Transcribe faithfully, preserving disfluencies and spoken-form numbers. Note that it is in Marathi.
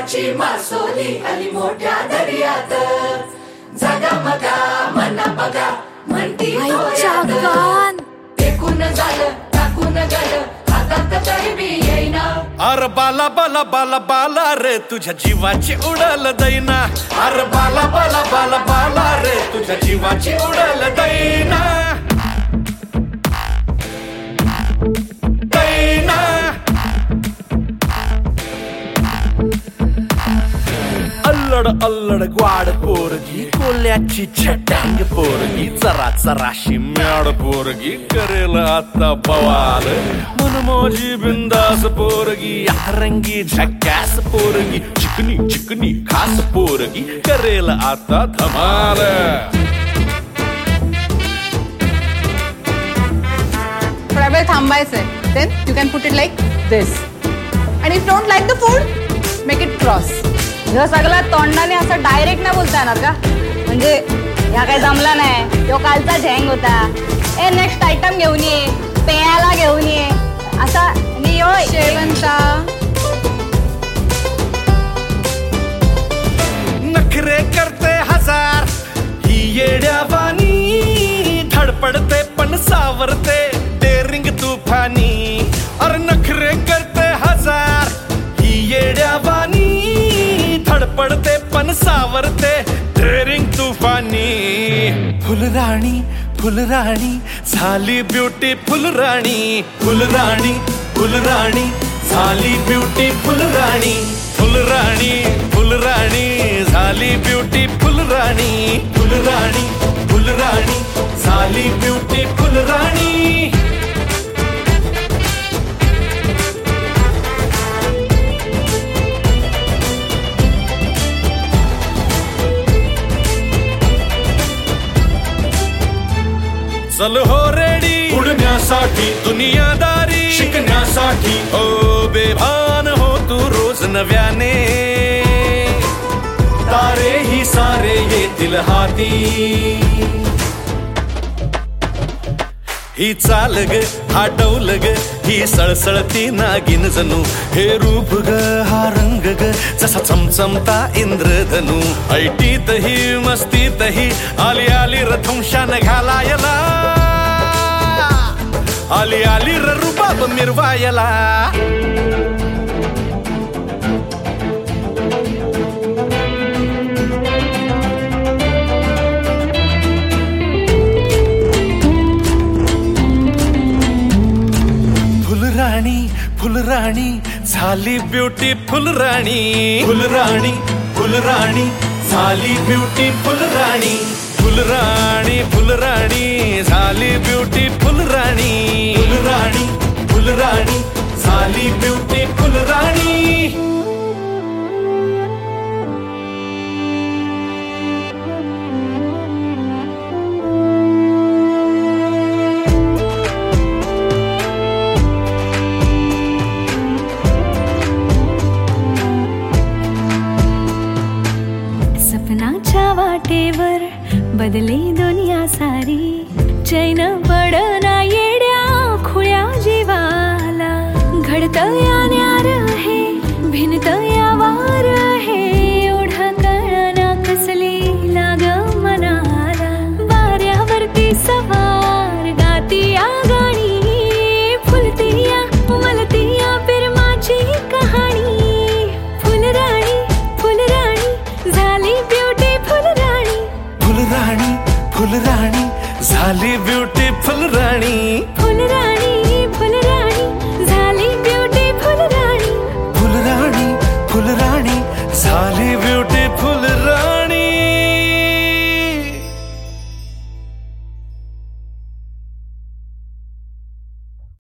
प्रेमाची मासोली आली मोठ्या दर्यात. जागा मगा मना बघा म्हणती डोळ्यात. फेकून झालं टाकून झालं हातात तरी बी येईना. अरे बाला बाला बाला बाला रे तुझ्या जीवाची उडल दैना. अरे बाला बाला बाला बाला रे तुझ्या जीवाची उडल दैना. दैना अल्लड अल्लड ग्वाड पोरगी कोल्याची छटांग पोरगी जरा जराशी म्याड पोरगी करेल आता बवाल. मनमोजी बिंदास पोरगी रंगी झकास पोरगी चिकनी चिकनी खास पोरगी करेल आता धमाल. थोडा वेळ थांबायचंय. Then you can put it like this and if don't like the food make it cross. ह्यो सगळा तोंडाने असं डायरेक्ट नाही बोलता येणार का? म्हणजे ह्या काही जमला नाही, तो कालचा झँग होता. ए नेक्स्ट आयटम घेऊन ये, पेयाला घेऊन ये असा. शेवंता नखरे करते हजार ही येड्यावानी. धडपडते पण सावरते डेरिंग तुफानी. अरे नखरे करते हजार ही येड्यावानी. धडपडते पण सावरते डेरिंग तुफानी. फुलराणी फुलराणी झाली ब्युटी फुलराणी. फुलराणी फुलराणी झाली ब्युटी फुलराणी. फुलराणी फुलराणी झाली ब्युटी फुलराणी. फुलराणी फुलराणी झाली ब्युटी फुलराणी. चल हो रेडी उडण्यासाठी दुनियादारी शिकण्यासाठी. ओ बेभान हो तू रोज नव्याने. तारे ही सारे येतील हाती. ही चाल ग हा डौल ग ही सळसळती नागिन जणू. हे रूप ग हा रंग ग जसा चमचमता इंद्रधनू. ऐटीतही मस्तीतही आली आली रथुंशान घालायला. आली आली र रुबाब मिरवायला. फुलराणी फुलराणी झाली ब्युटी फुलराणी. फुलराणी फुलराणी झाली ब्युटी फुलराणी. फुलराणी फुलराणी झाली ब्युटी फुलराणी. फुलराणी फुलराणी झाली ब्युटी फुलराणी. सपनाच्या वाटेवर बदले दुनिया सारी. चैन पडना येड्या खुळ्या जीवाला. घडतया न्यार हे भिनतया वार हे. ओढा कळना कसली लाग मनाला. वाऱ्यावरती सवार गातिया गाणी. फुलतिया उमलतिया प्रेमाची कहाणी. फुलराणी फुलराणी झाली ब्युटी फुलराणी. फुलराणी फुलराणी झाली ब्युटी फुलराणी.